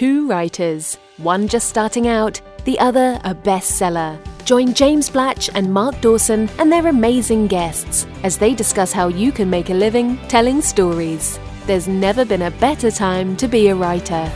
two writers, one just starting out, the other a bestseller. Join James Blatch and Mark Dawson and their amazing guests as they discuss how you can make a living telling stories. There's never been a better time to be a writer.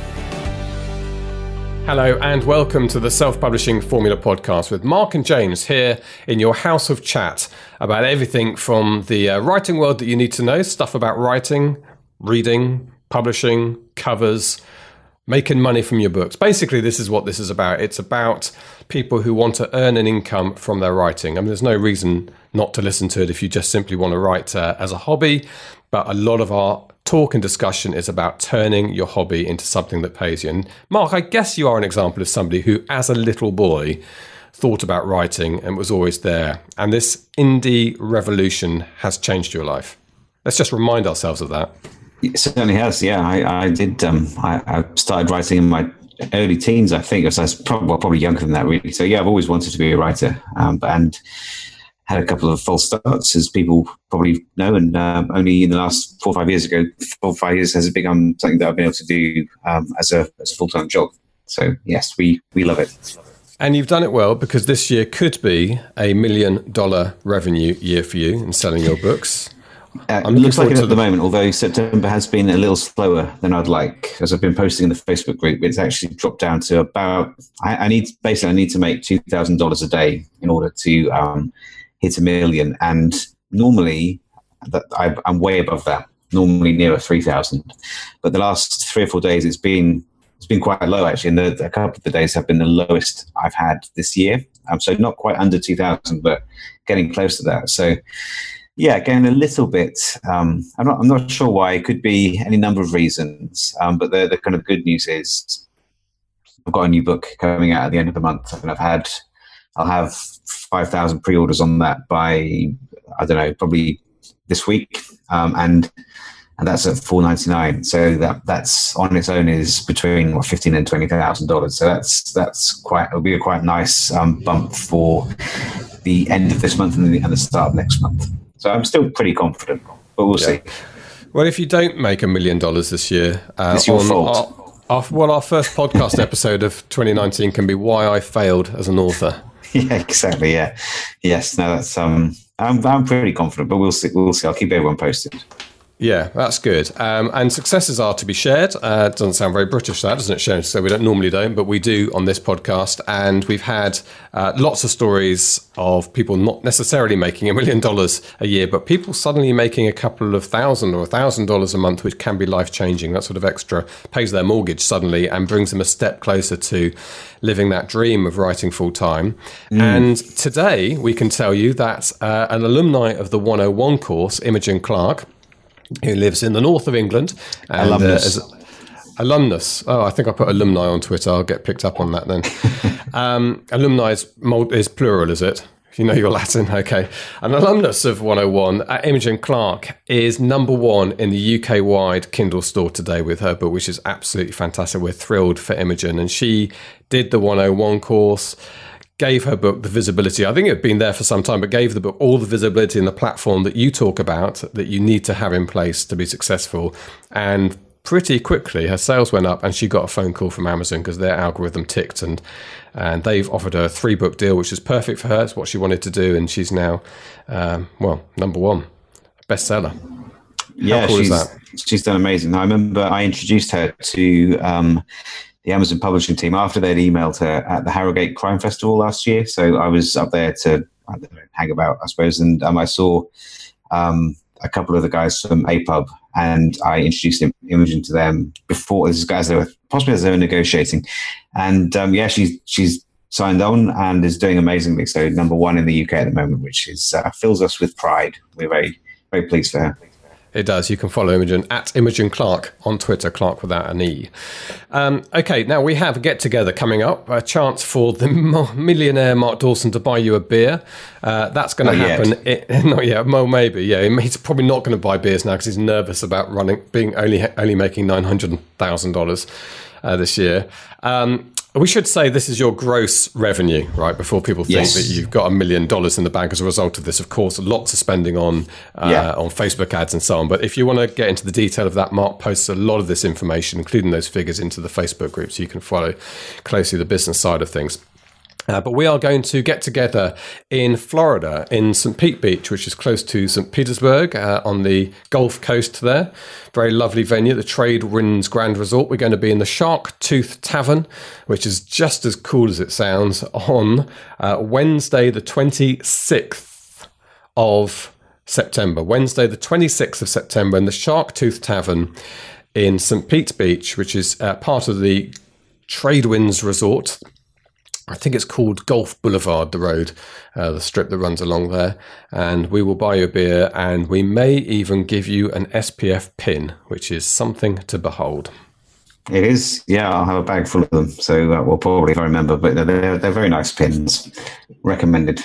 Hello and welcome to the Self-Publishing Formula Podcast with Mark and James here in your house of chat about everything from the writing world that you need to know, stuff about writing, reading, publishing, covers, making money from your books. Basically, this is what this is about. It's about people who want to earn an income from their writing. I mean, there's no reason not to listen to it if you just simply want to write as a hobby, but a lot of our talk and discussion is about turning your hobby into something that pays you. And Mark, I guess you are an example of somebody who, as a little boy, thought about writing and was always there. And this indie revolution has changed your life. Let's just remind ourselves of that. It certainly has. Yeah, I did. I started writing in my early teens, I think. I was probably younger than that, really. So yeah, I've always wanted to be a writer, and had a couple of false starts, as people probably know, and only in the last 4 or 5 years has it become something that I've been able to do as a full-time job. So yes, we love it. And you've done it well, because this year could be $1 million revenue year for you in selling your books. It looks like it at the moment, although September has been a little slower than I'd like. As I've been posting in the Facebook group, it's actually dropped down to about, I need to make $2,000 a day in order to hit $1 million, and normally I'm way above that. Normally nearer 3,000, but the last 3 or 4 days it's been quite low actually, and a couple of the days have been the lowest I've had this year. So not quite under 2,000, but getting close to that. So yeah, going a little bit. I'm not sure why. It could be any number of reasons, but the kind of good news is I've got a new book coming out at the end of the month, and I'll have 5,000 pre-orders on that by, I don't know, probably this week, and that's at $4.99. So that's on its own is between $15,000 and $20,000. So it'll be a quite nice bump for the end of this month and the start of next month. So I'm still pretty confident, but we'll see. Well, if you don't make $1 million this year, it's your fault. Our first podcast episode of 2019 can be why I failed as an author. Yeah, exactly. Yeah, yes. No, that's I'm pretty confident, but we'll see. I'll keep everyone posted. Yeah, that's good. And successes are to be shared. It doesn't sound very British, that, doesn't it, Sharon? So we normally don't, but we do on this podcast. And we've had lots of stories of people not necessarily making $1 million a year, but people suddenly making a couple of thousand or $1,000 a month, which can be life-changing. That sort of extra pays their mortgage suddenly and brings them a step closer to living that dream of writing full-time. And today we can tell you that an alumni of the 101 course, Imogen Clark, who lives in the north of England. And, alumnus. Oh, I think I put alumni on Twitter. I'll get picked up on that then. Alumni is plural, is it? You know your Latin. Okay. An alumnus of 101, Imogen Clark, is number one in the UK-wide Kindle store today with her book, which is absolutely fantastic. We're thrilled for Imogen. And she did the 101 course, gave her book the visibility. I think it had been there for some time, but gave the book all the visibility and the platform that you talk about that you need to have in place to be successful. And pretty quickly, her sales went up and she got a phone call from Amazon because their algorithm ticked, and they've offered her a 3-book deal, which is perfect for her. It's what she wanted to do. And she's now, number one, bestseller. Yeah, how cool is that? She's done amazing. I remember I introduced her to the Amazon publishing team after they'd emailed her at the Harrogate Crime Festival last year. So I was up there to hang about, I suppose, and I saw a couple of the guys from APUB, and I introduced Imogen to them before, as they were negotiating. And she's signed on and is doing amazingly. So number one in the UK at the moment, which is fills us with pride. We're very, very pleased for her. It does. You can follow Imogen at Imogen Clark on Twitter, Clark without an E. Okay, now we have a get-together coming up, a chance for the millionaire Mark Dawson to buy you a beer. That's going to happen. Not yet. Well, maybe, yeah. He's probably not going to buy beers now because he's nervous about only making $900,000 this year. We should say this is your gross revenue, right? Before people think that you've got $1 million in the bank as a result of this. Of course, lots of spending on Facebook ads and so on. But if you want to get into the detail of that, Mark posts a lot of this information, including those figures, into the Facebook group, so you can follow closely the business side of things. But we are going to get together in Florida, in St. Pete Beach, which is close to St. Petersburg, on the Gulf Coast there. Very lovely venue, the Tradewinds Grand Resort. We're going to be in the Shark Tooth Tavern, which is just as cool as it sounds, on Wednesday, the 26th of September. Wednesday, the 26th of September, in the Shark Tooth Tavern in St. Pete Beach, which is part of the Tradewinds Resort. I think it's called Gulf Boulevard, the road, the strip that runs along there. And we will buy you a beer, and we may even give you an SPF pin, which is something to behold. It is. Yeah, I'll have a bag full of them. So we'll probably, if I remember, but they're very nice pins. Recommended.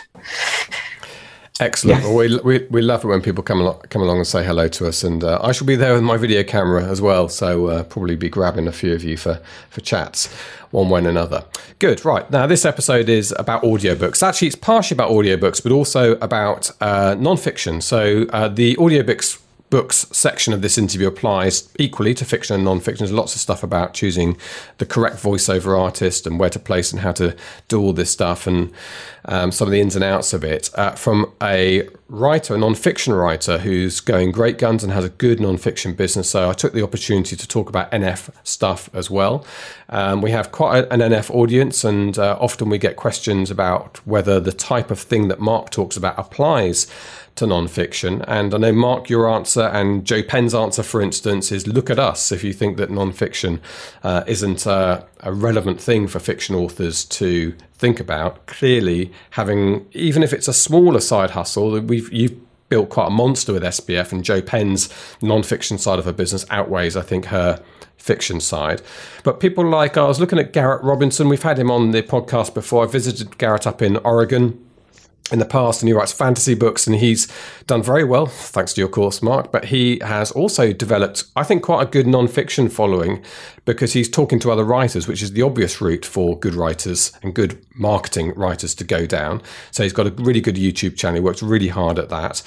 Excellent. Yeah. Well, we love it when people come along and say hello to us, and I shall be there with my video camera as well, so probably be grabbing a few of you for chats one way and another. Good. Right. Now, this episode is about audiobooks. Actually, it's partially about audiobooks, but also about non-fiction. So the audiobooks section of this interview applies equally to fiction and non-fiction. There's lots of stuff about choosing the correct voiceover artist and where to place and how to do all this stuff, and some of the ins and outs of it from a writer, a non-fiction writer who's going great guns and has a good non-fiction business. So I took the opportunity to talk about NF stuff as well. We have quite an NF audience, and often we get questions about whether the type of thing that Mark talks about applies to non-fiction. And I know, Mark, your answer, and Joe Penn's answer, for instance, is look at us if you think that non-fiction isn't a relevant thing for fiction authors to think about. Clearly, having, even if it's a smaller side hustle, you've built quite a monster with SPF, and Joe Penn's non-fiction side of her business outweighs, I think, her fiction side. But people like, I was looking at Garrett Robinson. We've had him on the podcast before. I visited Garrett up in Oregon in the past, and he writes fantasy books, and he's done very well, thanks to your course, Mark. But he has also developed, I think, quite a good non-fiction following, because he's talking to other writers, which is the obvious route for good writers and good marketing writers to go down. So he's got a really good YouTube channel. He works really hard at that.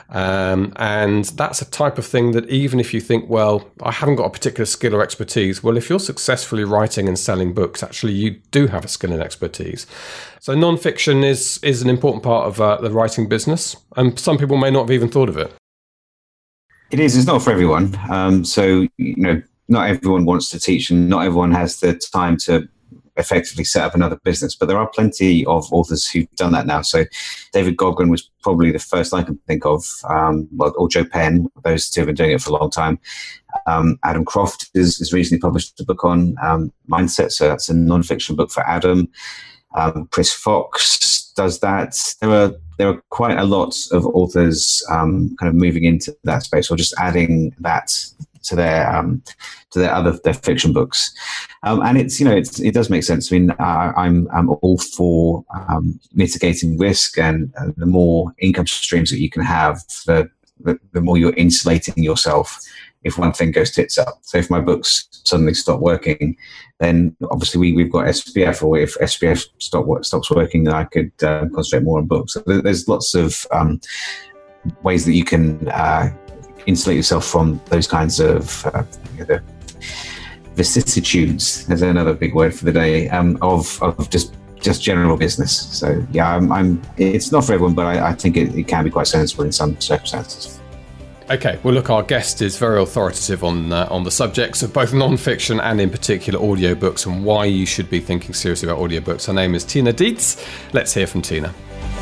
And that's a type of thing that, even if you think, well, I haven't got a particular skill or expertise, well, if you're successfully writing and selling books, actually you do have a skill and expertise. So non-fiction is an important part of the writing business, and some people may not have even thought of it. It is. It's not for everyone. So, not everyone wants to teach, and not everyone has the time to effectively set up another business. But there are plenty of authors who've done that now. So David Goggin was probably the first I can think of, or Joe Penn. Those two have been doing it for a long time. Adam Croft has recently published a book on mindset. So that's a non-fiction book for Adam. Chris Fox does that. There are quite a lot of authors kind of moving into that space, or just adding that to their fiction books, and it does make sense. I mean, I'm all for mitigating risk, and the more income streams that you can have, the more you're insulating yourself if one thing goes tits up. So if my books suddenly stop working, then obviously we've got SPF, or if SPF stops working, then I could concentrate more on books. So there's lots of ways that you can insulate yourself from those kinds of the vicissitudes. There's another big word for the day, of just general business. So yeah, it's not for everyone, but I think it can be quite sensible in some circumstances. Okay, well, look, our guest is very authoritative on the subjects of both non-fiction and, in particular, audiobooks, and why you should be thinking seriously about audiobooks. Her name is Tina Dietz. Let's hear from Tina.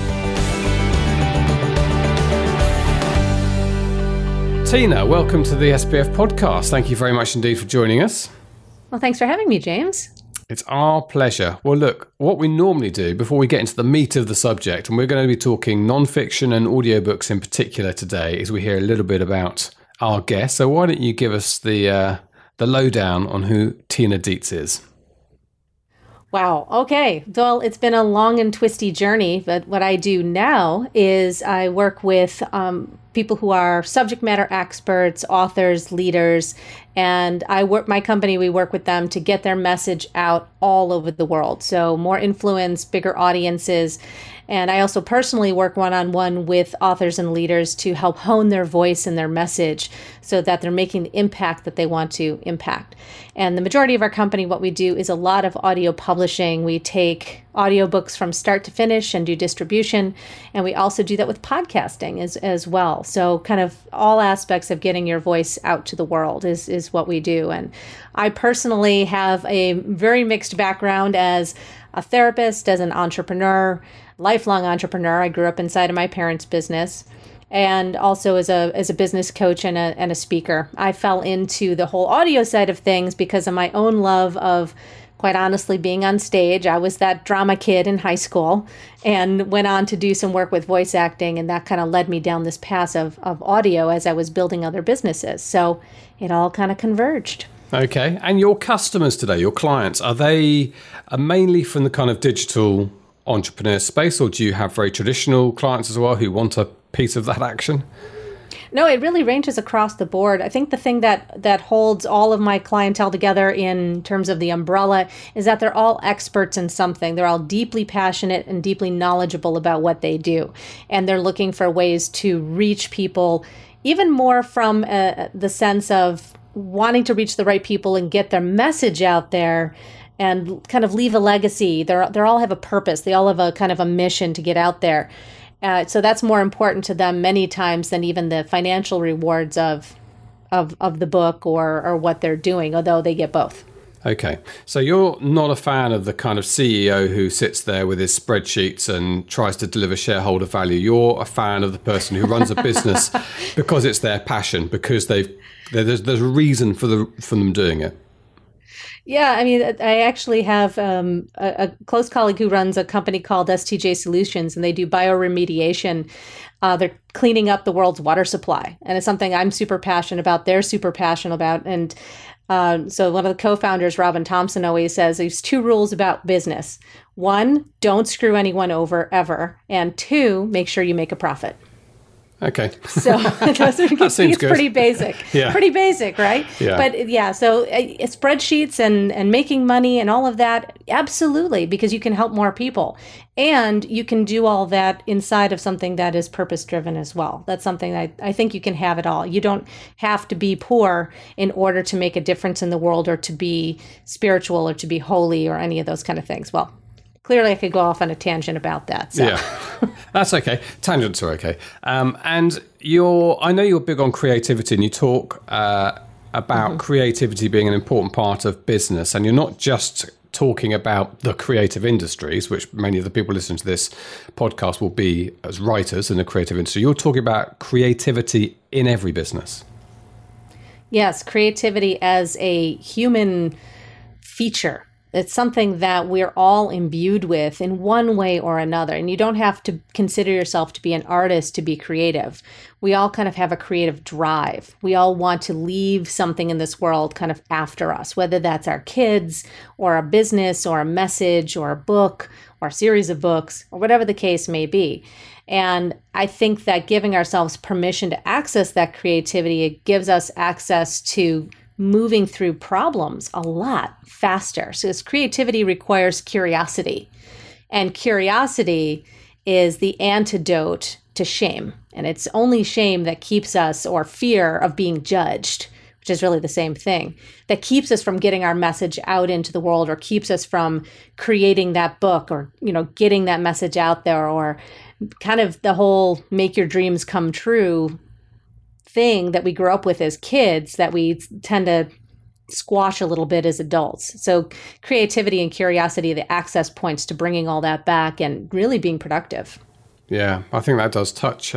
Tina, welcome to the SPF podcast. Thank you very much indeed for joining us. Well, thanks for having me, James. It's our pleasure. Well, look, what we normally do before we get into the meat of the subject, and we're going to be talking non-fiction and audiobooks in particular today, is we hear a little bit about our guest. So why don't you give us the lowdown on who Tina Dietz is? Wow. Okay. Well, it's been a long and twisty journey, but what I do now is I work with people who are subject matter experts, authors, leaders, And my company, we work with them to get their message out all over the world. So more influence, bigger audiences. And I also personally work one-on-one with authors and leaders to help hone their voice and their message so that they're making the impact that they want to impact. And the majority of our company, what we do is a lot of audio publishing. We take audiobooks from start to finish and do distribution. And we also do that with podcasting as well. So kind of all aspects of getting your voice out to the world is what we do. And I personally have a very mixed background as a therapist, as an entrepreneur, lifelong entrepreneur. I grew up inside of my parents' business, and also as a business coach and a speaker. I fell into the whole audio side of things because of my own love of, quite honestly, being on stage. I was that drama kid in high school and went on to do some work with voice acting, and that kind of led me down this path of audio as I was building other businesses. So it all kind of converged. Okay. And your customers today, your clients, are they mainly from the kind of digital entrepreneur space, or do you have very traditional clients as well who want a piece of that action? No, it really ranges across the board. I think the thing that holds all of my clientele together in terms of the umbrella is that they're all experts in something. They're all deeply passionate and deeply knowledgeable about what they do. And they're looking for ways to reach people even more from the sense of wanting to reach the right people and get their message out there and kind of leave a legacy. They all have a purpose. They all have a kind of a mission to get out there. So that's more important to them many times than even the financial rewards of the book or what they're doing, although they get both. Okay. So you're not a fan of the kind of CEO who sits there with his spreadsheets and tries to deliver shareholder value. You're a fan of the person who runs a business because it's their passion, because there's a reason for them doing it. Yeah, I mean, I actually have a close colleague who runs a company called STJ Solutions, and they do bioremediation. They're cleaning up the world's water supply, and it's something I'm super passionate about. They're super passionate about, and so one of the co-founders, Robin Thompson, always says there's 2 rules about business. 1, don't screw anyone over ever, and 2, make sure you make a profit. Okay. So that seems good. Pretty basic. Yeah. Pretty basic, right? Yeah. But yeah, so spreadsheets and making money and all of that, absolutely, because you can help more people. And you can do all that inside of something that is purpose-driven as well. That's something I think you can have it all. You don't have to be poor in order to make a difference in the world or to be spiritual or to be holy or any of those kind of things. Well, clearly I could go off on a tangent about that. So. Yeah, that's okay. Tangents are okay. And I know you're big on creativity, and you talk about creativity being an important part of business. And you're not just talking about the creative industries, which many of the people listening to this podcast will be as writers in the creative industry. You're talking about creativity in every business. Yes, creativity as a human feature. It's something that we're all imbued with in one way or another. And you don't have to consider yourself to be an artist to be creative. We all kind of have a creative drive. We all want to leave something in this world kind of after us, whether that's our kids or a business or a message or a book or a series of books or whatever the case may be. And I think that giving ourselves permission to access that creativity, it gives us access to moving through problems a lot faster. So this creativity requires curiosity, and curiosity is the antidote to shame. And it's only shame that keeps us, or fear of being judged, which is really the same thing, that keeps us from getting our message out into the world, or keeps us from creating that book, or, getting that message out there, or kind of the whole make your dreams come true thing that we grew up with as kids that we tend to squash a little bit as adults. So creativity and curiosity are the access points to bringing all that back and really being productive. Yeah, I think that does touch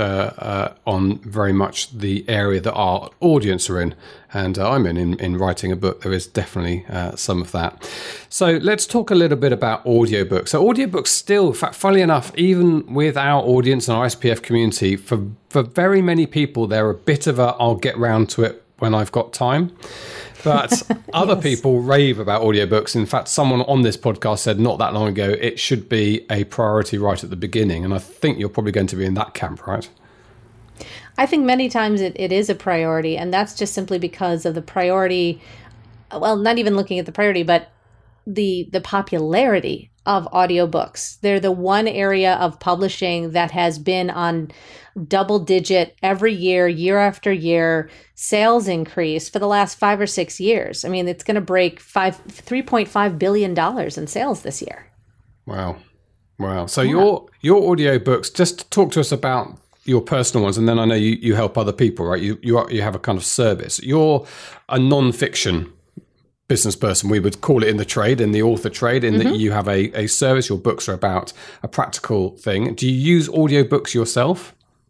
on very much the area that our audience are in. And I'm in writing a book. There is definitely some of that. So let's talk a little bit about audiobooks. So audiobooks still, in fact, funnily enough, even with our audience and our SPF community, for very many people, they're a bit of a, I'll get round to it when I've got time. But other people rave about audiobooks. In fact, someone on this podcast said not that long ago, it should be a priority right at the beginning. And I think you're probably going to be in that camp, right? I think many times it is a priority, and that's just simply because of the priority. Well, not even looking at the priority, but the popularity of audiobooks. They're the one area of publishing that has been on double digit every year, year after year, sales increase for the last 5 or 6 years. I mean, it's going to break $3.5 billion in sales this year. Wow. So your audiobooks, just talk to us about your personal ones, and then I know you help other people, right? You have a kind of service. You're a non-fiction business person, we would call it in the trade, in the author trade, in that you have a service. Your books are about a practical thing. Do you use audiobooks yourself?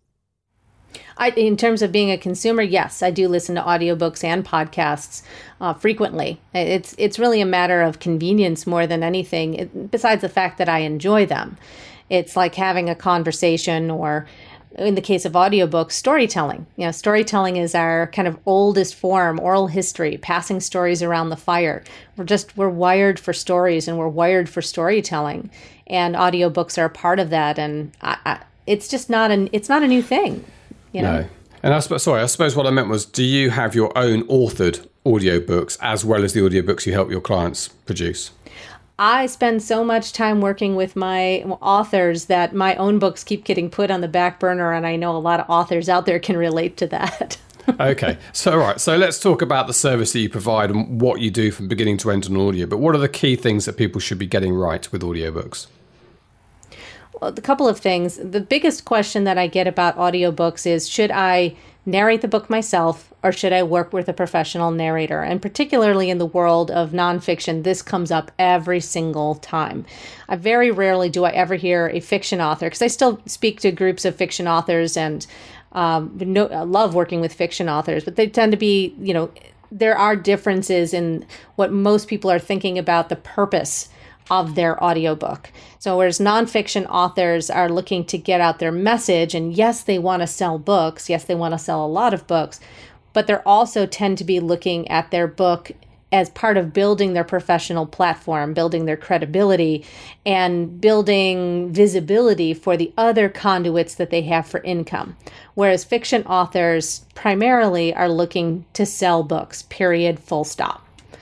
In terms of being a consumer, yes, I do listen to audiobooks and podcasts frequently. It's really a matter of convenience more than anything, besides the fact that I enjoy them. It's like having a conversation, or in the case of audiobooks, storytelling. Storytelling is our kind of oldest form, oral history, passing stories around the fire. We're wired for stories, and we're wired for storytelling. And audiobooks are a part of that. And it's just not a new thing. No. And I suppose what I meant was, do you have your own authored audiobooks as well as the audiobooks you help your clients produce? I spend so much time working with my authors that my own books keep getting put on the back burner, and I know a lot of authors out there can relate to that. Okay. So let's talk about the service that you provide and what you do from beginning to end on audio. But what are the key things that people should be getting right with audiobooks? Well, a couple of things. The biggest question that I get about audiobooks is, should I narrate the book myself, or should I work with a professional narrator? And particularly in the world of nonfiction, this comes up every single time. Very rarely do I ever hear a fiction author, because I still speak to groups of fiction authors, and I love working with fiction authors, but they tend to be, there are differences in what most people are thinking about the purpose of their audiobook. So whereas nonfiction authors are looking to get out their message, and yes, they want to sell books, yes, they want to sell a lot of books, but they're also tend to be looking at their book as part of building their professional platform, building their credibility, and building visibility for the other conduits that they have for income. Whereas fiction authors primarily are looking to sell books, period, full stop.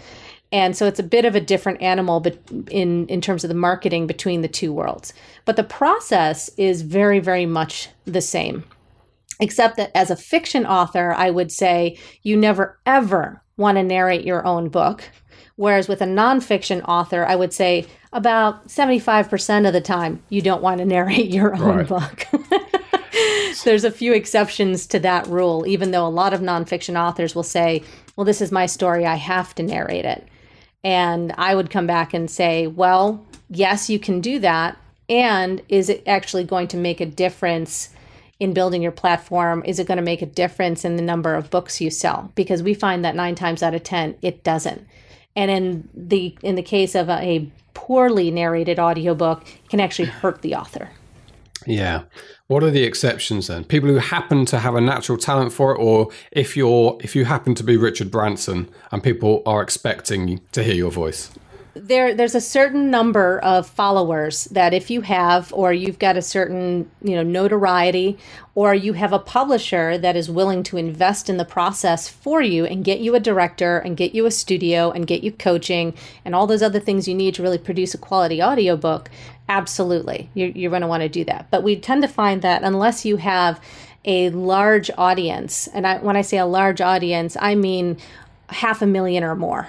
And so it's a bit of a different animal, but in terms of the marketing between the two worlds. But the process is very, very much the same, except that as a fiction author, I would say you never, ever want to narrate your own book. Whereas with a nonfiction author, I would say about 75% of the time, you don't want to narrate your own book. There's a few exceptions to that rule, even though a lot of nonfiction authors will say, well, this is my story, I have to narrate it. And I would come back and say, well, yes, you can do that. And is it actually going to make a difference in building your platform? Is it going to make a difference in the number of books you sell? Because we find that 9 times out of 10, it doesn't. And in the case of a poorly narrated audiobook, it can actually hurt the author. Yeah. What are the exceptions then? People who happen to have a natural talent for it, or if you happen to be Richard Branson and people are expecting to hear your voice? There's a certain number of followers that if you have, or you've got a certain, notoriety, or you have a publisher that is willing to invest in the process for you and get you a director and get you a studio and get you coaching and all those other things you need to really produce a quality audiobook, absolutely, you're going to want to do that. But we tend to find that unless you have a large audience, and when I say a large audience, I mean 500,000 or more,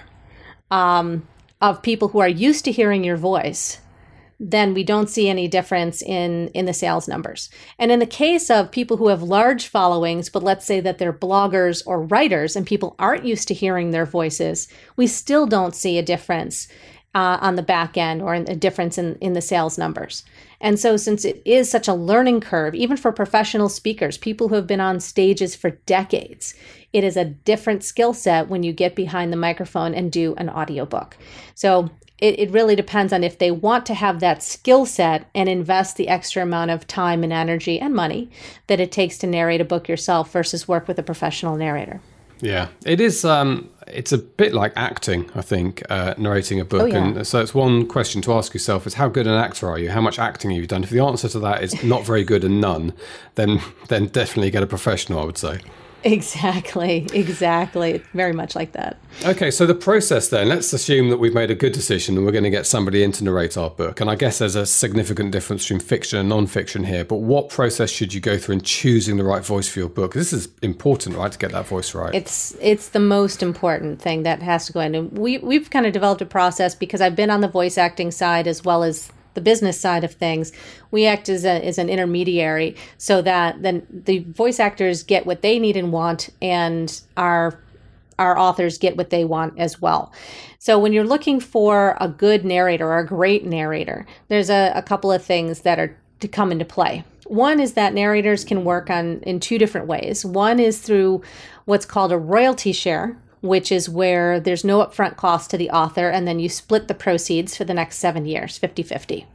of people who are used to hearing your voice, then we don't see any difference in the sales numbers. And in the case of people who have large followings, but let's say that they're bloggers or writers and people aren't used to hearing their voices, we still don't see a difference on the back end, or a difference in the sales numbers. And so since it is such a learning curve, even for professional speakers, people who have been on stages for decades, it is a different skill set when you get behind the microphone and do an audiobook. So it really depends on if they want to have that skill set and invest the extra amount of time and energy and money that it takes to narrate a book yourself versus work with a professional narrator. Yeah, it is. It's a bit like acting, I think, narrating a book. Oh, yeah. And so it's one question to ask yourself is how good an actor are you? How much acting have you done? If the answer to that is not very good and none, then definitely get a professional, I would say. Exactly. Very much like that. Okay, so the process then, let's assume that we've made a good decision and we're going to get somebody in to narrate our book. And I guess there's a significant difference between fiction and non-fiction here. But what process should you go through in choosing the right voice for your book? This is important, right, to get that voice right. It's the most important thing that has to go in. And we've kind of developed a process because I've been on the voice acting side as well as the business side of things. We act as an intermediary so that then the voice actors get what they need and want, and our authors get what they want as well. So when you're looking for a good narrator or a great narrator, there's a couple of things that are to come into play. One is that narrators can work in two different ways. One is through what's called a royalty share, which is where there's no upfront cost to the author, and then you split the proceeds for the next 7 years, 50-50.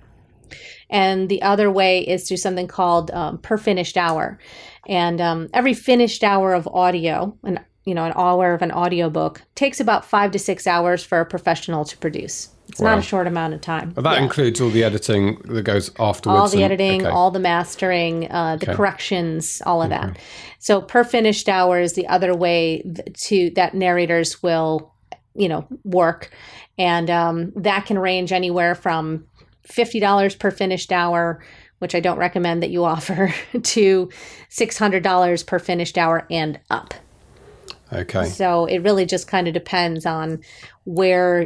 And the other way is through something called per finished hour. And every finished hour of audio, an hour of an audiobook, takes about 5 to 6 hours for a professional to produce. It's not a short amount of time. But that includes all the editing that goes afterwards. All the editing, all the mastering, the corrections, all of that. So per finished hour is the other way that narrators will, work. And that can range anywhere from $50 per finished hour, which I don't recommend that you offer, to $600 per finished hour and up. Okay. So it really just kind of depends on where,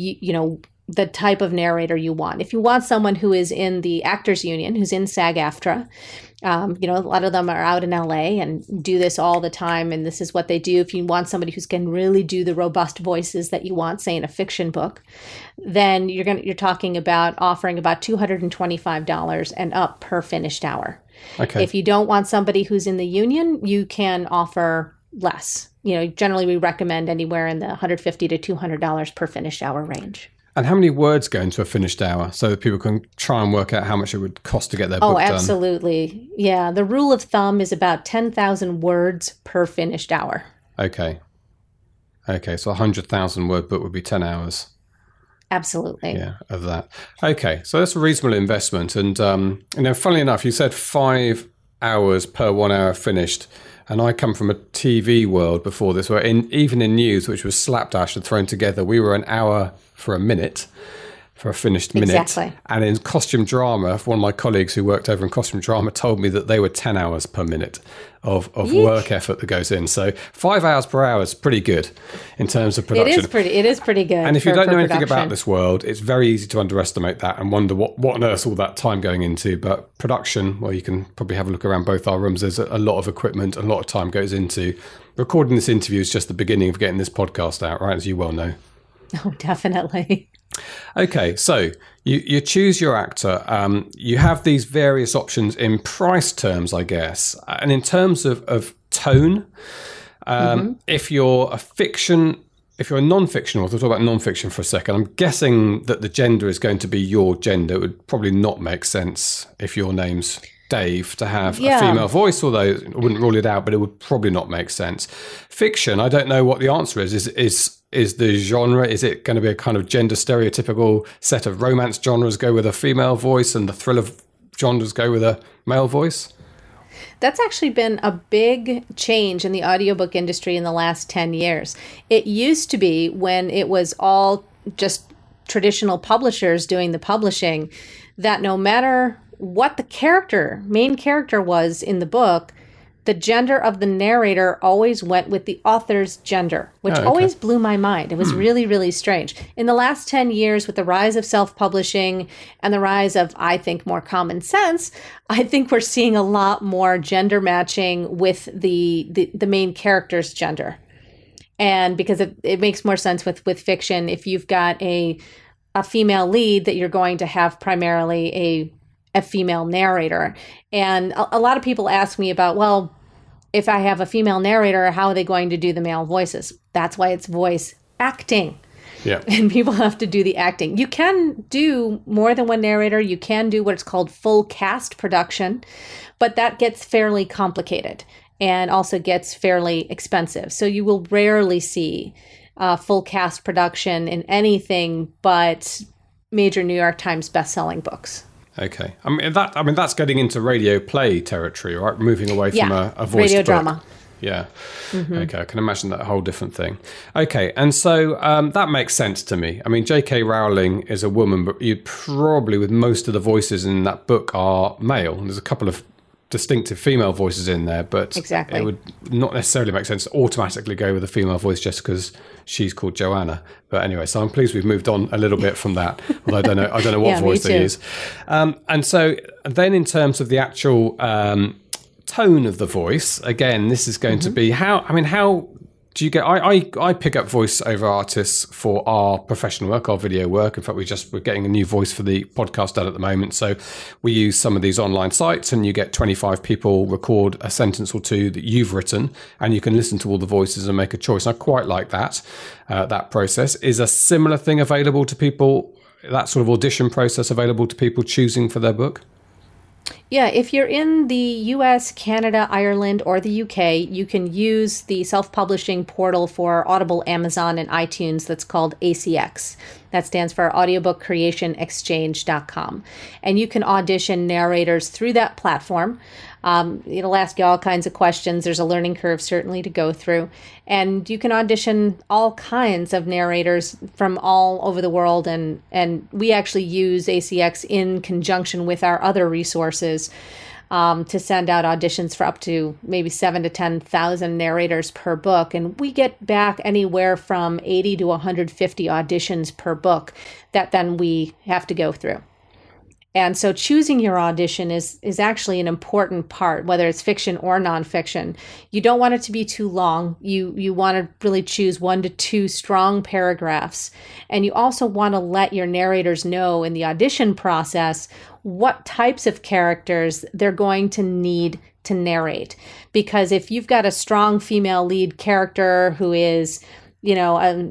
the type of narrator you want. If you want someone who is in the Actors Union, who's in SAG-AFTRA, a lot of them are out in LA and do this all the time, and this is what they do. If you want somebody who can really do the robust voices that you want, say in a fiction book, then you're talking about offering about $225 and up per finished hour. Okay. If you don't want somebody who's in the union, you can offer less. Generally we recommend anywhere in the $150 to $200 per finished hour range. And how many words go into a finished hour so that people can try and work out how much it would cost to get their book done? Oh, absolutely. Yeah. The rule of thumb is about 10,000 words per finished hour. Okay. So a 100,000 word book would be 10 hours. Absolutely. Yeah, of that. Okay. So that's a reasonable investment. And, funnily enough, you said 5 hours per 1 hour finished. And I come from a TV world before this, where even in news, which was slapdash and thrown together, we were an hour for a minute, for a finished minute. Exactly. And in costume drama, one of my colleagues who worked over in costume drama told me that they were 10 hours per minute of work effort that goes in. So 5 hours per hour is pretty good in terms of production. It is pretty good. And if you don't know anything about this world, it's very easy to underestimate that and wonder what on earth all that time going into. But production, well, you can probably have a look around both our rooms. There's a lot of equipment, a lot of time goes into. Recording this interview is just the beginning of getting this podcast out, right, as you well know. Oh, definitely. Okay, so you choose your actor. You have these various options in price terms, I guess. And in terms of tone, if you're a non-fiction author, we'll talk about non-fiction for a second. I'm guessing that the gender is going to be your gender. It would probably not make sense if your name's Dave to have a female voice, although I wouldn't rule it out, but it would probably not make sense. Fiction, I don't know what the answer is. Is the genre, is it going to be a kind of gender stereotypical set of romance genres go with a female voice and the thriller genres go with a male voice? That's actually been a big change in the audiobook industry in the last 10 years. It used to be, when it was all just traditional publishers doing the publishing, that no matter what the main character was in the book, the gender of the narrator always went with the author's gender, which always blew my mind. It was really, really strange. In the last 10 years, with the rise of self-publishing and the rise of, I think, more common sense, I think we're seeing a lot more gender matching with the main character's gender. And because it makes more sense with fiction, if you've got a female lead, that you're going to have primarily a female narrator. And a lot of people ask me about, well, if I have a female narrator, how are they going to do the male voices? That's why it's voice acting. Yeah. And people have to do the acting. You can do more than one narrator. You can do what's called full cast production, but that gets fairly complicated. and also gets fairly expensive. So you will rarely see full cast production in anything but major New York Times best-selling books. Okay, that's getting into radio play territory, right? Moving away from a voiced radio book. Drama. Yeah. Mm-hmm. Okay, I can imagine that whole different thing. Okay, and so that makes sense to me. I mean, J.K. Rowling is a woman, but you probably, with most of the voices in that book, are male. And there's a couple of distinctive female voices in there, but exactly. It would not necessarily make sense to automatically go with a female voice just because she's called Joanna. But anyway, so I'm pleased we've moved on a little bit from that. Although I don't know what voice they use. And so then in terms of the actual tone of the voice, again, this is going to be how do you get? I pick up voiceover artists for our professional work, our video work. In fact, we're getting a new voice for the podcast done at the moment. So we use some of these online sites, and you get 25 people record a sentence or two that you've written, and you can listen to all the voices and make a choice. And I quite like that. That process is a similar thing available to people. That sort of audition process available to people choosing for their book. Yeah, if you're in the US, Canada, Ireland, or the UK, you can use the self-publishing portal for Audible, Amazon, and iTunes that's called ACX. That stands for audiobookcreationexchange.com. And you can audition narrators through that platform. It'll ask you all kinds of questions. There's a learning curve certainly to go through. And you can audition all kinds of narrators from all over the world. And we actually use ACX in conjunction with our other resources to send out auditions for up to maybe 7,000 to 10,000 narrators per book. And we get back anywhere from 80 to 150 auditions per book that then we have to go through. And so choosing your audition is actually an important part, whether it's fiction or nonfiction. You don't want it to be too long. You want to really choose 1 to 2 strong paragraphs. And you also want to let your narrators know in the audition process what types of characters they're going to need to narrate. Because if you've got a strong female lead character who is, I'll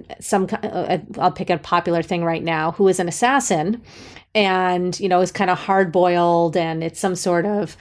pick a popular thing right now, who is an assassin, and, is kind of hard-boiled, and it's some sort of,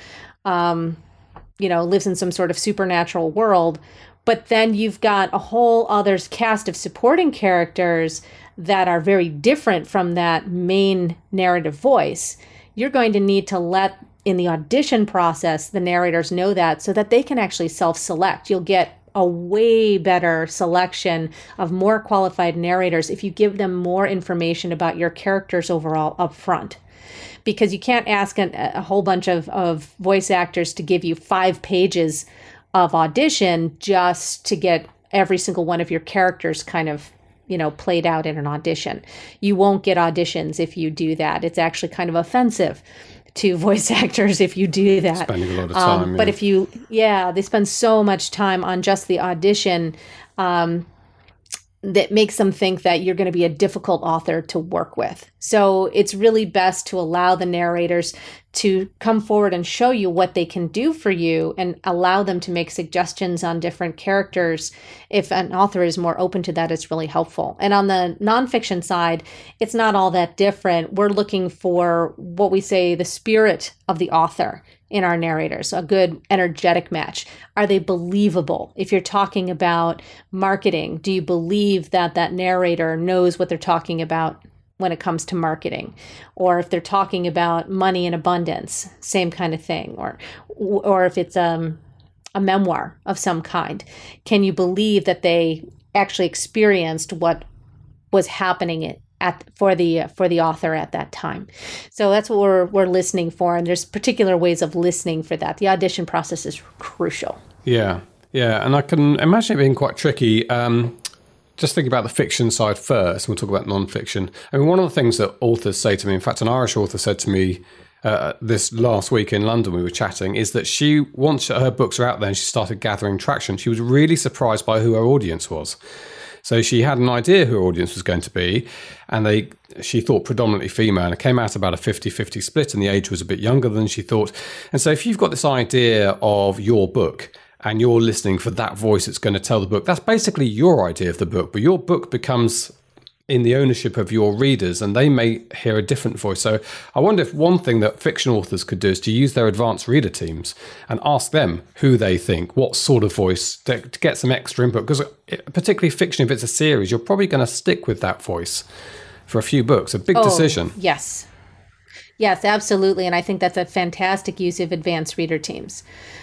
lives in some sort of supernatural world. But then you've got a whole other cast of supporting characters that are very different from that main narrative voice. You're going to need to let, in the audition process, the narrators know that so that they can actually self-select. You'll get a way better selection of more qualified narrators if you give them more information about your characters overall up front. Because you can't ask a whole bunch of voice actors to give you 5 pages of audition just to get every single one of your characters kind of, played out in an audition. You won't get auditions if you do that. It's actually kind of offensive to voice actors if you do that. Spending a lot of time. But if they spend so much time on just the audition that makes them think that you're going to be a difficult author to work with. So it's really best to allow the narrators to come forward and show you what they can do for you and allow them to make suggestions on different characters. If an author is more open to that, it's really helpful. And on the nonfiction side, it's not all that different. We're looking for what we say the spirit of the author in our narrators, a good energetic match. Are they believable? If you're talking about marketing, do you believe that that narrator knows what they're talking about when it comes to marketing? Or if they're talking about money and abundance, same kind of thing. Or if it's a memoir of some kind, can you believe that they actually experienced what was happening for the author at that time? So that's what we're listening for, and there's particular ways of listening for that. The audition process is crucial. Yeah, and I can imagine it being quite tricky. Just thinking about the fiction side first, and we'll talk about non-fiction. I mean, one of the things that authors say to me, in fact, an Irish author said to me this last week in London, we were chatting, is that once her books are out there and she started gathering traction, she was really surprised by who her audience was. So she had an idea who her audience was going to be, and she thought predominantly female, and it came out about a 50-50 split, and the age was a bit younger than she thought. And so if you've got this idea of your book, and you're listening for that voice that's going to tell the book, that's basically your idea of the book, but your book becomes in the ownership of your readers, and they may hear a different voice. So I wonder if one thing that fiction authors could do is to use their advanced reader teams and ask them who they think, what sort of voice, to get some extra input. Because particularly fiction, if it's a series, you're probably going to stick with that voice for a few books. A big decision. Yes. Yes, absolutely. And I think that's a fantastic use of advanced reader teams.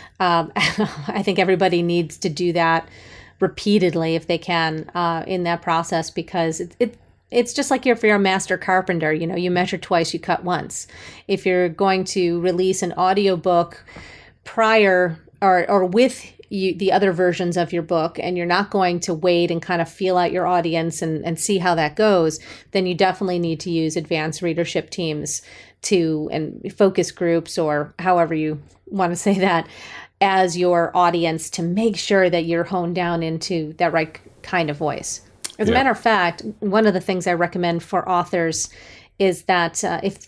I think everybody needs to do that repeatedly if they can in that process, because it's just like if you're a master carpenter, you measure twice, you cut once. If you're going to release an audiobook prior or with the other versions of your book, and you're not going to wait and kind of feel out your audience and see how that goes, then you definitely need to use advanced readership teams and focus groups, or however you want to say that, as your audience, to make sure that you're honed down into that right kind of voice. As a matter of fact, one of the things I recommend for authors is that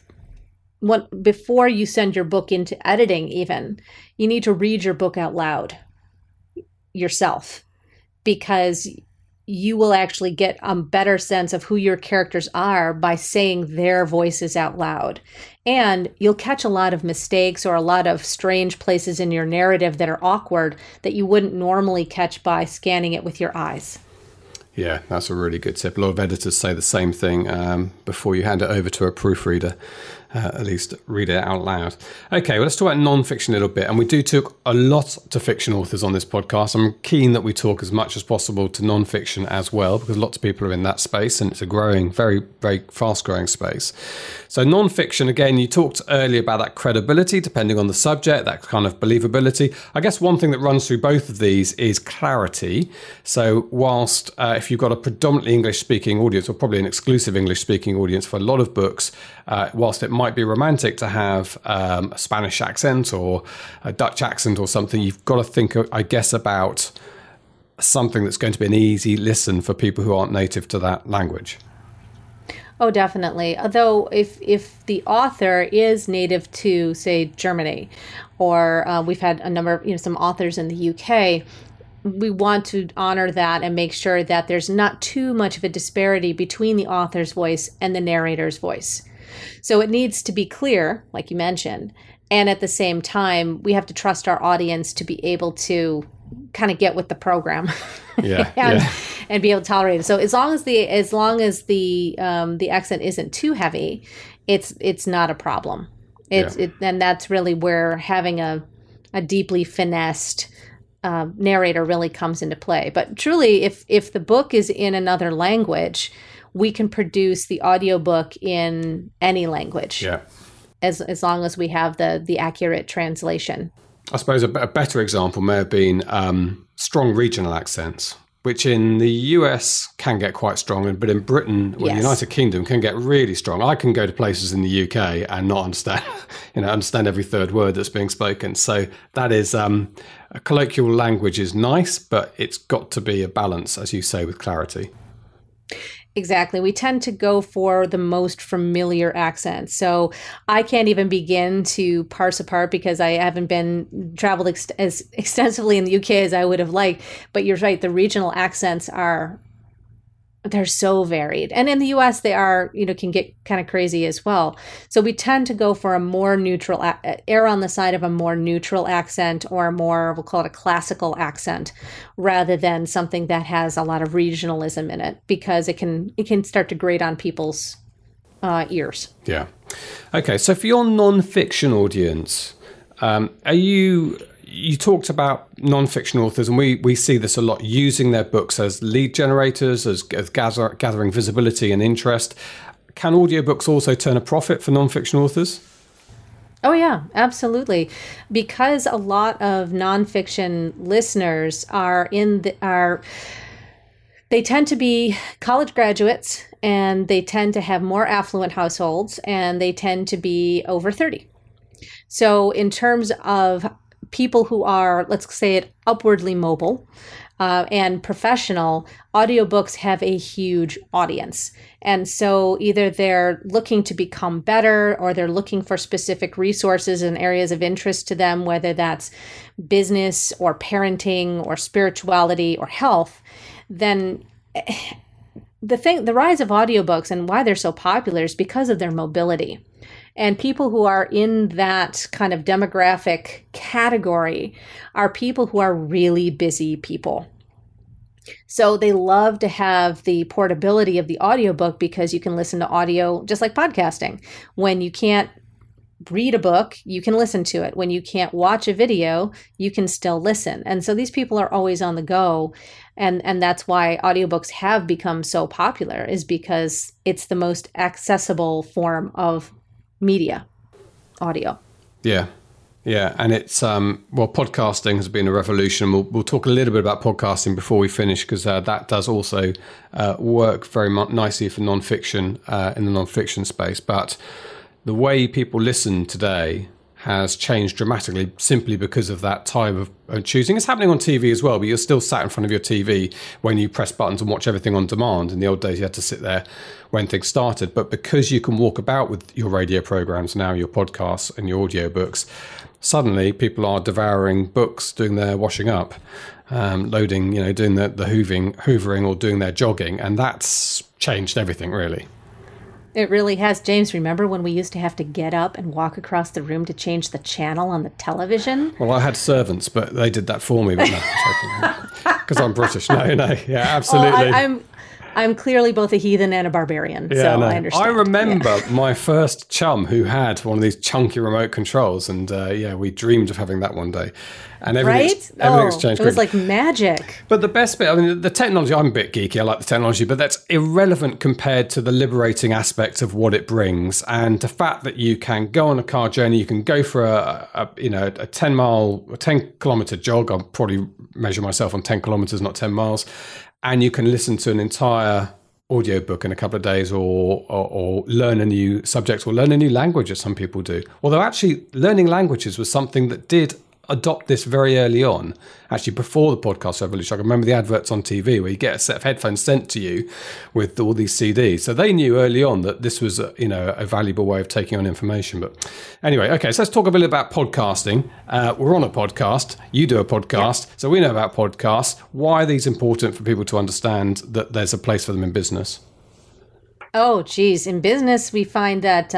before you send your book into editing even, you need to read your book out loud yourself, because you will actually get a better sense of who your characters are by saying their voices out loud. And you'll catch a lot of mistakes or a lot of strange places in your narrative that are awkward that you wouldn't normally catch by scanning it with your eyes. Yeah, that's a really good tip. A lot of editors say the same thing before you hand it over to a proofreader. At least read it out loud. Okay, well, let's talk about non-fiction a little bit. And we do talk a lot to fiction authors on this podcast. I'm keen that we talk as much as possible to non-fiction as well, because lots of people are in that space, and it's a growing, very, very fast-growing space. So non-fiction, again, you talked earlier about that credibility, depending on the subject, that kind of believability. I guess one thing that runs through both of these is clarity. So whilst if you've got a predominantly English-speaking audience, or probably an exclusive English-speaking audience for a lot of books, whilst it might be romantic to have a Spanish accent or a Dutch accent or something, you've got to think, I guess, about something that's going to be an easy listen for people who aren't native to that language. Oh, definitely. Although if the author is native to, say, Germany, or we've had a number of, some authors in the UK, we want to honor that and make sure that there's not too much of a disparity between the author's voice and the narrator's voice. So it needs to be clear, like you mentioned, and at the same time, we have to trust our audience to be able to kind of get with the program, and be able to tolerate it. So as long as the accent isn't too heavy, it's not a problem. And that's really where having a deeply finessed narrator really comes into play. But truly, if the book is in another language, we can produce the audiobook in any language, as long as we have the accurate translation. I suppose a better example may have been strong regional accents, which in the US can get quite strong, but in Britain or the United Kingdom can get really strong. I can go to places in the UK and not understand, understand every third word that's being spoken. So that is a colloquial language is nice, but it's got to be a balance, as you say, with clarity. Exactly. We tend to go for the most familiar accents. So I can't even begin to parse apart, because I haven't traveled as extensively in the UK as I would have liked. But you're right. The regional accents they're so varied. And in the US, they can get kind of crazy as well. So we tend to go for a more neutral, err on the side of a more neutral accent, or a more, we'll call it a classical accent, rather than something that has a lot of regionalism in it, because it can start to grate on people's ears. Yeah. Okay. So for your non-fiction audience, you talked about non-fiction authors, and we see this a lot, using their books as lead generators, as gathering visibility and interest. Can audiobooks also turn a profit for non-fiction authors? Oh, yeah, absolutely. Because a lot of nonfiction listeners they tend to be college graduates, and they tend to have more affluent households, and they tend to be over 30. So in terms of people who are, let's say it, upwardly mobile and professional, audiobooks have a huge audience. And so either they're looking to become better, or they're looking for specific resources and areas of interest to them, whether that's business or parenting or spirituality or health. Then the rise of audiobooks and why they're so popular is because of their mobility. And people who are in that kind of demographic category are people who are really busy people. So they love to have the portability of the audiobook because you can listen to audio just like podcasting. When you can't read a book, you can listen to it. When you can't watch a video, you can still listen. And so these people are always on the go. And that's why audiobooks have become so popular, is because it's the most accessible form of media, audio. Yeah. Yeah. And it's, podcasting has been a revolution. We'll talk a little bit about podcasting before we finish, because that does also work very nicely for nonfiction in the nonfiction space. But the way people listen today has changed dramatically simply because of that time of choosing. It's happening on TV as well, but you're still sat in front of your TV when you press buttons and watch everything on demand. In the old days, you had to sit there when things started. But because you can walk about with your radio programs now, your podcasts and your audiobooks, suddenly people are devouring books, doing their washing up, loading, doing the hoovering or doing their jogging. And that's changed everything, really. It really has. James, remember when we used to have to get up and walk across the room to change the channel on the television? Well, I had servants, but they did that for me. But no, because I'm British. No, yeah, absolutely. Well, I'm clearly both a heathen and a barbarian, so I understand. I remember my first chum who had one of these chunky remote controls, and we dreamed of having that one day. And everything's changed. It was like magic. But the best bit, the technology, I'm a bit geeky, I like the technology, but that's irrelevant compared to the liberating aspect of what it brings. And the fact that you can go on a car journey, you can go for a 10 kilometer jog. I'll probably measure myself on 10 kilometers, not 10 miles. And you can listen to an entire audiobook in a couple of days, or learn a new subject, or learn a new language, as some people do. Although actually learning languages was something that did adopt this very early on, actually before the podcast revolution. I can remember the adverts on TV where you get a set of headphones sent to you with all these CDs. So they knew early on that this was a valuable way of taking on information. But anyway, okay, so let's talk a bit about podcasting. We're on a podcast. You do a podcast. Yeah. So we know about podcasts. Why are these important for people to understand that there's a place for them in business? Oh, geez. In business, we find that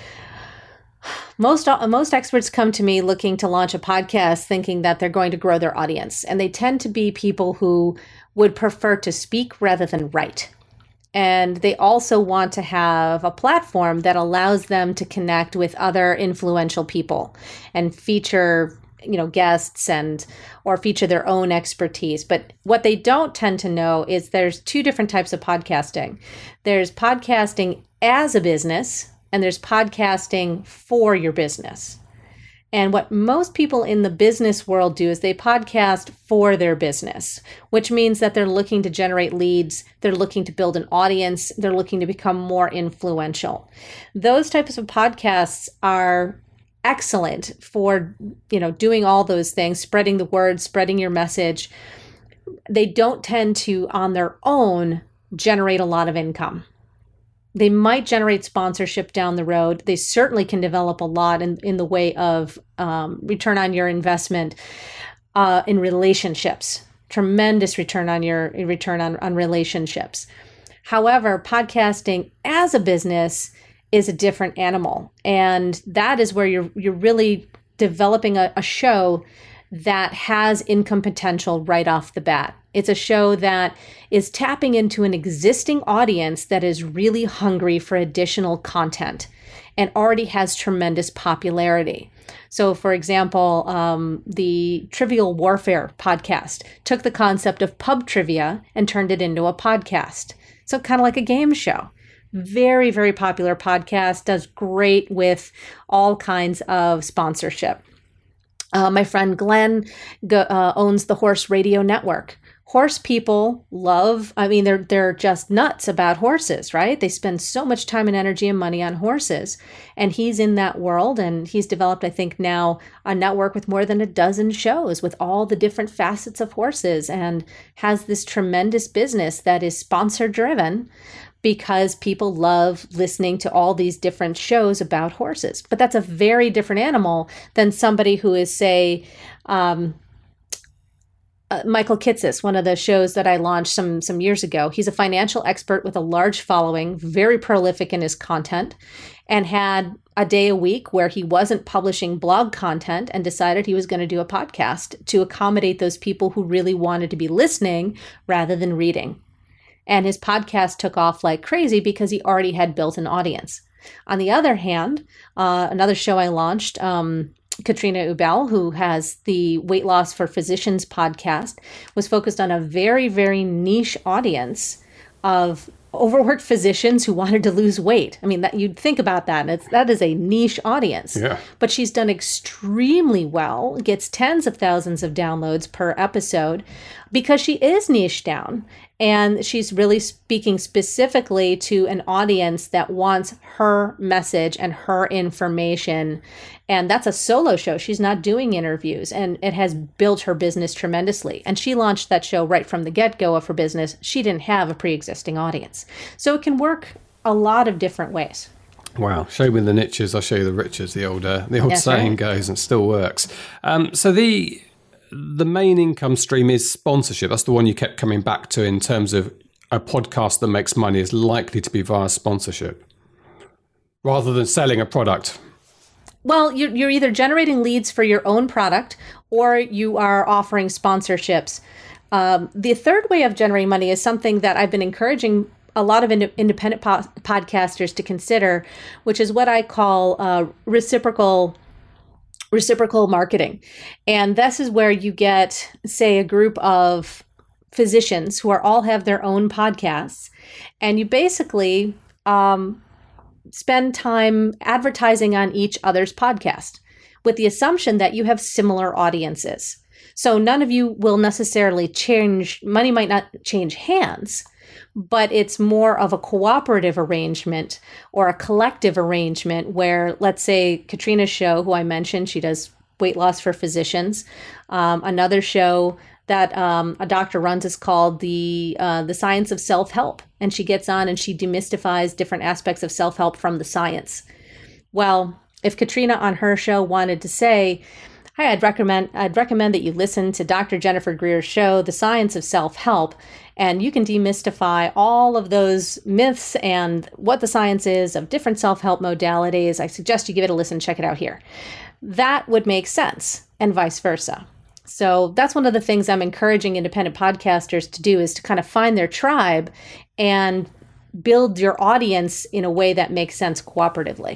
most experts come to me looking to launch a podcast thinking that they're going to grow their audience. And they tend to be people who would prefer to speak rather than write. And they also want to have a platform that allows them to connect with other influential people and feature, guests or feature their own expertise. But what they don't tend to know is there's two different types of podcasting. There's podcasting as a business, and there's podcasting for your business. And what most people in the business world do is they podcast for their business, which means that they're looking to generate leads, they're looking to build an audience, they're looking to become more influential. Those types of podcasts are excellent for, doing all those things, spreading the word, spreading your message. They don't tend to, on their own, generate a lot of income. They might generate sponsorship down the road. They certainly can develop a lot in the way of return on your investment in relationships. Tremendous return on relationships. However, podcasting as a business is a different animal, and that is where you're really developing a show that has income potential right off the bat. It's a show that is tapping into an existing audience that is really hungry for additional content and already has tremendous popularity. So, for example, the Trivial Warfare podcast took the concept of pub trivia and turned it into a podcast. So kind of like a game show. Very, very popular podcast, does great with all kinds of sponsorship. My friend Glenn owns the Horse Radio Network. Horse people they're just nuts about horses, right? They spend so much time and energy and money on horses. And he's in that world, and he's developed, I think now, a network with more than a dozen shows with all the different facets of horses, and has this tremendous business that is sponsor driven, because people love listening to all these different shows about horses. But that's a very different animal than somebody who is, say, Michael Kitces, one of the shows that I launched some years ago. He's a financial expert with a large following, very prolific in his content, and had a day a week where he wasn't publishing blog content and decided he was going to do a podcast to accommodate those people who really wanted to be listening rather than reading. And his podcast took off like crazy because he already had built an audience. On the other hand, another show I launched, Katrina Ubel, who has the Weight Loss for Physicians podcast, was focused on a very, very niche audience of overworked physicians who wanted to lose weight. I mean, that you'd think about that. That is a niche audience. Yeah. But she's done extremely well, gets tens of thousands of downloads per episode because she is niche down. And she's really speaking specifically to an audience that wants her message and her information. And that's a solo show. She's not doing interviews, and it has built her business tremendously. And she launched that show right from the get-go of her business. She didn't have a pre-existing audience. So it can work a lot of different ways. Wow. Show me the niches, I'll show you the riches, the old That's saying right. goes, and still works. So the main income stream is sponsorship. That's the one you kept coming back to in terms of a podcast that makes money is likely to be via sponsorship rather than selling a product. Well, you're either generating leads for your own product or you are offering sponsorships. The third way of generating money is something that I've been encouraging a lot of independent podcasters to consider, which is what I call reciprocal marketing. And this is where you get, say, a group of physicians who all have their own podcasts, and you basically spend time advertising on each other's podcast with the assumption that you have similar audiences. So none of you will necessarily change, money might not change hands, but it's more of a cooperative arrangement or a collective arrangement where, let's say, Katrina's show, who I mentioned, she does Weight Loss for Physicians. Another show that a doctor runs is called the Science of Self-Help. And she gets on and she demystifies different aspects of self-help from the science. Well, if Katrina on her show wanted to say, hi, I'd recommend that you listen to Dr. Jennifer Greer's show, The Science of Self-Help, and you can demystify all of those myths and what the science is of different self-help modalities. I suggest you give it a listen, check it out here. That would make sense, and vice versa. So that's one of the things I'm encouraging independent podcasters to do, is to kind of find their tribe and build your audience in a way that makes sense cooperatively.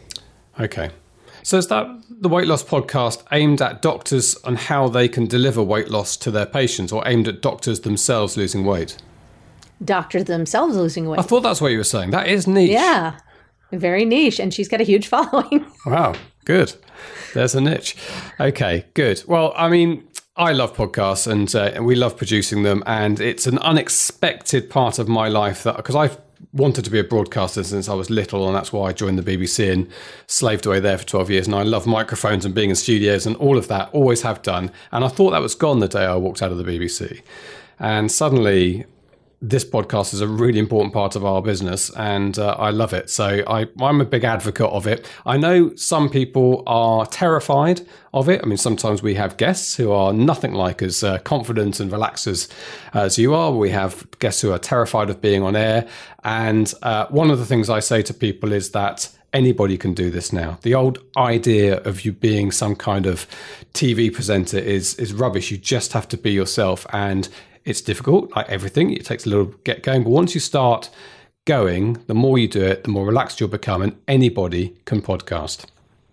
Okay. So is that the weight loss podcast aimed at doctors on how they can deliver weight loss to their patients, or aimed at doctors themselves losing weight? Doctors themselves losing weight. I thought that's what you were saying. That is niche. Yeah, very niche. And she's got a huge following. Wow, good. There's a niche. Okay, good. Well, I mean, I love podcasts and we love producing them. And it's an unexpected part of my life that, because I've wanted to be a broadcaster since I was little, and that's why I joined the BBC and slaved away there for 12 years. And I love microphones and being in studios and all of that, always have done. And I thought that was gone the day I walked out of the BBC. And suddenly this podcast is a really important part of our business, and I love it. So I'm a big advocate of it. I know some people are terrified of it. I mean, sometimes we have guests who are nothing like as confident and relaxed as you are. We have guests who are terrified of being on air. And one of the things I say to people is that anybody can do this now. The old idea of you being some kind of TV presenter is rubbish. You just have to be yourself, and it's difficult, like everything. It takes a little get going. But once you start going, the more you do it, the more relaxed you'll become, and anybody can podcast.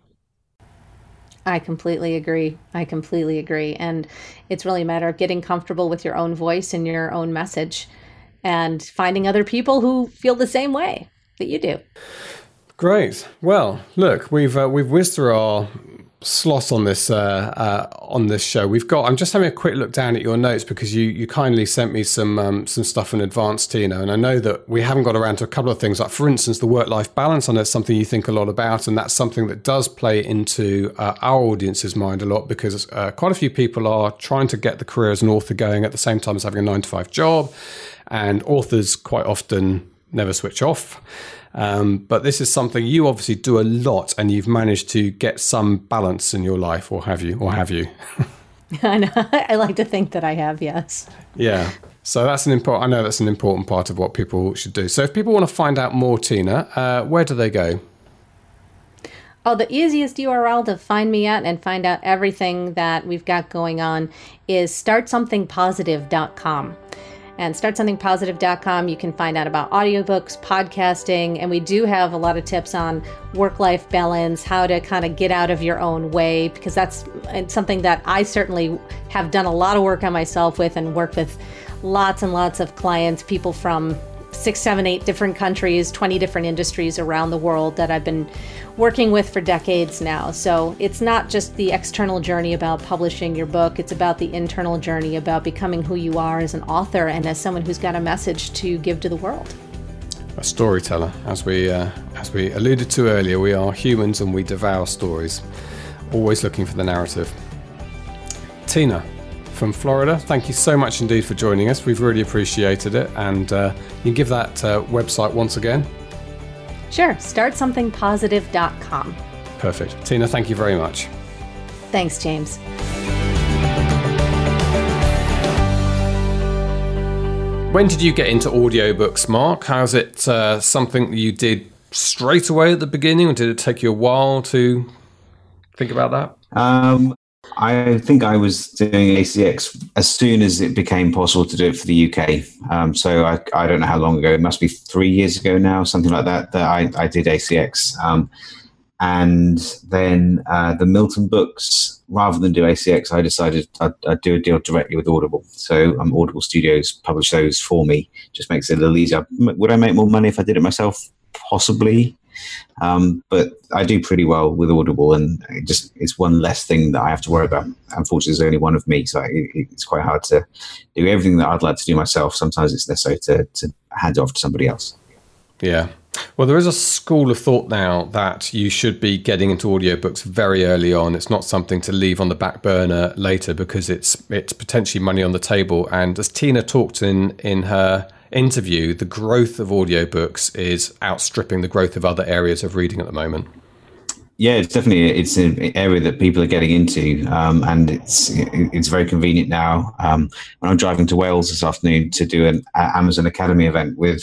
I completely agree. And it's really a matter of getting comfortable with your own voice and your own message, and finding other people who feel the same way that you do. Great. Well, look, we've whizzed through our slot on this show. I'm just having a quick look down at your notes, because you kindly sent me some stuff in advance, Tina, and I know that we haven't got around to a couple of things, like, for instance, the work-life balance. I know it's something you think a lot about, and that's something that does play into our audience's mind a lot, because quite a few people are trying to get the career as an author going at the same time as having a 9-to-5 job, and authors quite often never switch off. But this is something you obviously do a lot, and you've managed to get some balance in your life, or have you? I know. I like to think that I have, yes. Yeah. So that's an important part of what people should do. So if people want to find out more, Tina, where do they go? Oh, the easiest URL to find me at and find out everything that we've got going on is startsomethingpositive.com. And startsomethingpositive.com, you can find out about audiobooks, podcasting, and we do have a lot of tips on work-life balance, how to kind of get out of your own way, because that's something that I certainly have done a lot of work on myself with and work with lots and lots of clients, people from 6, 7, 8 different countries, 20 different industries around the world that I've been working with for decades now. So it's not just the external journey about publishing your book, it's about the internal journey about becoming who you are as an author and as someone who's got a message to give to the world. A storyteller. As we alluded to earlier, we are humans and we devour stories, always looking for the narrative. Tina from Florida, thank you so much indeed for joining us. We've really appreciated it. And you can give that website once again. Sure, startsomethingpositive.com. Perfect. Tina, thank you very much. Thanks, James. When did you get into audiobooks, Mark? How's it something that you did straight away at the beginning, or did it take you a while to think about that? I think I was doing ACX as soon as it became possible to do it for the UK. So I don't know how long ago. It must be 3 years ago now, something like that I did ACX. And then the Milton books, rather than do ACX, I decided I'd do a deal directly with Audible. So Audible Studios publish those for me. Just makes it a little easier. Would I make more money if I did it myself? Possibly. But I do pretty well with Audible, and it's one less thing that I have to worry about. Unfortunately, there's only one of me, so it's quite hard to do everything that I'd like to do myself. Sometimes it's necessary to hand it off to somebody else. Yeah. Well, there is a school of thought now that you should be getting into audiobooks very early on. It's not something to leave on the back burner later, because it's potentially money on the table. And as Tina talked in her interview, the growth of audiobooks is outstripping the growth of other areas of reading at the moment. Yeah, it's an area that people are getting into, and it's very convenient now. When I'm driving to Wales this afternoon to do an Amazon Academy event with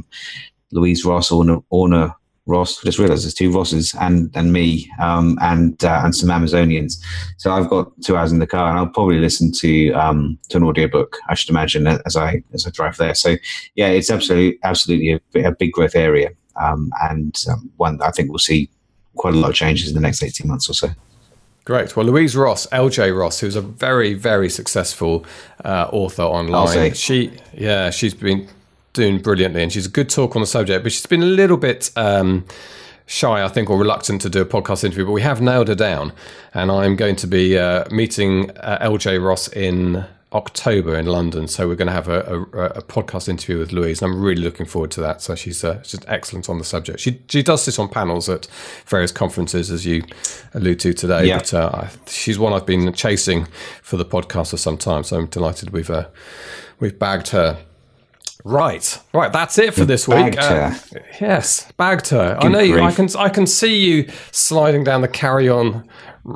Louise Ross, Orna Ross, I just realised there's 2 Rosses and me, and some Amazonians. So I've got 2 hours in the car, and I'll probably listen to an audiobook, I should imagine, as I drive there. So yeah, it's absolutely a big growth area, and one that I think we'll see quite a lot of changes in the next 18 months or so. Great. Well, Louise Ross, LJ Ross, who's a very, very successful author online. She's been doing brilliantly, and she's a good talk on the subject, but she's been a little bit shy, I think, or reluctant to do a podcast interview, but we have nailed her down, and I'm going to be meeting LJ Ross in October in London, so we're going to have a podcast interview with Louise, and I'm really looking forward to that. So she's just excellent on the subject. She does sit on panels at various conferences, as you allude to today, yeah. But she's one I've been chasing for the podcast for some time, so I'm delighted we've bagged her. Right. That's it for this week. Yes, bagged her. I know you. I can see you sliding down the carry-on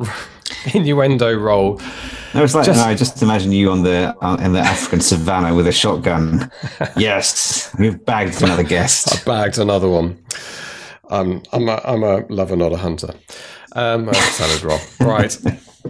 innuendo roll. No, it's like I just imagine you in the African savannah with a shotgun. Yes, you've bagged another guest. I bagged another one. I'm a lover, not a hunter. Salad roll. Right.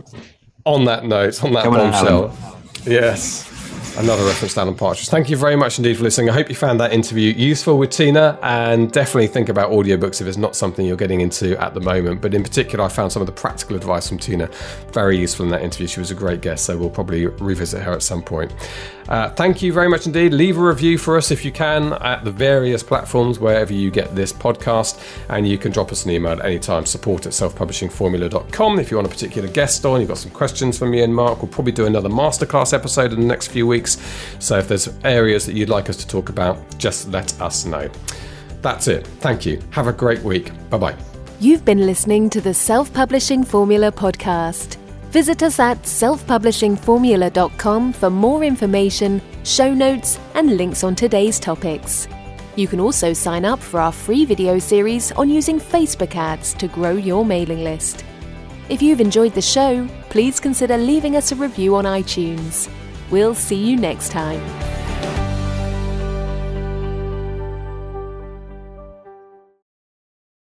On that note, on that bombshell. Yes. Another reference to Alan Partridge. Thank you very much indeed for listening. I hope you found that interview useful with Tina, and definitely think about audiobooks if it's not something you're getting into at the moment. But in particular, I found some of the practical advice from Tina very useful in that interview. She was a great guest, so we'll probably revisit her at some point. Thank you very much indeed. Leave a review for us if you can at the various platforms wherever you get this podcast, and you can drop us an email at any time, support@selfpublishingformula.com. If you want a particular guest on, you've got some questions for me and Mark, we'll probably do another masterclass episode in the next few weeks. So if there's areas that you'd like us to talk about, just let us know. That's it. Thank you. Have a great week. Bye-bye. You've been listening to the Self-Publishing Formula podcast. Visit us at selfpublishingformula.com for more information, show notes, and links on today's topics. You can also sign up for our free video series on using Facebook ads to grow your mailing list. If you've enjoyed the show, please consider leaving us a review on iTunes. We'll see you next time.